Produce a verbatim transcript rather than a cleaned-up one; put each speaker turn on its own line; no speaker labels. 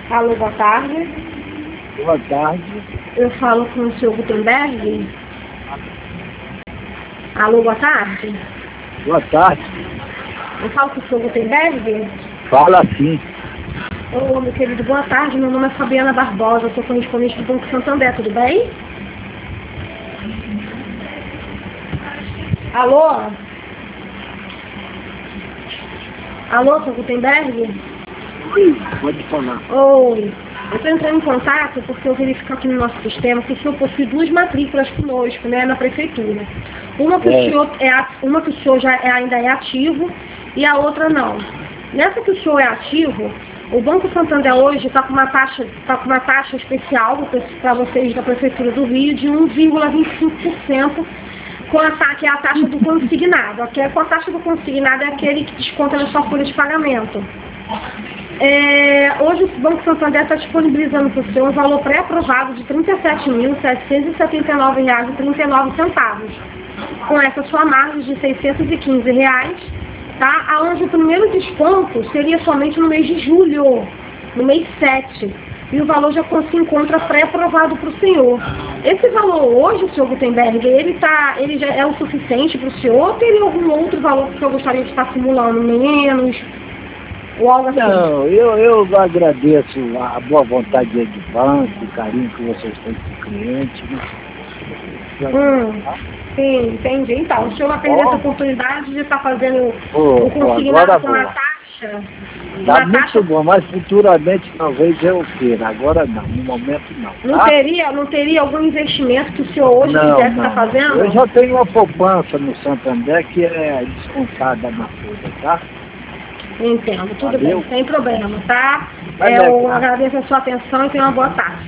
Alô, boa tarde.
Boa tarde.
Eu falo com o senhor Gutenberg. Alô, boa tarde.
Boa tarde.
Eu falo com o senhor Gutenberg.
Fala sim.
Ô, meu querido, boa tarde. Meu nome é Fabiana Barbosa. Eu sou correspondente do Banco Santander, tudo bem? Alô? Alô, senhor Gutenberg?
Oi, pode falar.
Oi. Eu estou entrando em contato porque eu verifico aqui no nosso sistema que o senhor possui duas matrículas conosco, né, na prefeitura. Uma que, é. o, senhor é, uma que o senhor já é, ainda é ativo e a outra não. Nessa que o senhor é ativo, o Banco Santander hoje está com uma taxa, tá com uma taxa especial para vocês da Prefeitura do Rio de um vírgula vinte e cinco por cento, com a, que é a taxa do consignado. Aqui, com a taxa do consignado é aquele que desconta na sua folha de pagamento. É, hoje o Banco Santander está disponibilizando para o senhor um valor pré-aprovado de trinta e sete mil, setecentos e setenta e nove reais e trinta e nove centavos. Com essa sua margem de seiscentos e quinze reais, tá? Onde o primeiro desconto seria somente no mês de julho, no mês sete. E o valor já se encontra pré-aprovado para o senhor. Esse valor hoje, senhor Gutenberg, ele, tá, ele já é o suficiente para o senhor ou teria algum outro valor que o senhor gostaria de estar simulando, menos? Ou algo assim?
Não, eu, eu agradeço a boa vontade de banco, o carinho que vocês têm com o cliente. Né?
Hum, sim, entendi. Então, o senhor vai perder essa oportunidade de estar fazendo
oh,
o consignado com
boa.
a taxa?
Tá muito
taxa...
bom, mas futuramente talvez eu queira. Agora não, no momento não. Tá?
Não teria, não teria algum investimento que o senhor hoje
não,
quisesse
não.
estar fazendo?
Eu já tenho uma poupança no Santander que é descontada na folha, tá?
Entendo, tudo
Valeu.
bem, sem problema, tá?
Vai
Eu
legal.
agradeço a sua atenção e tenha uma boa tarde.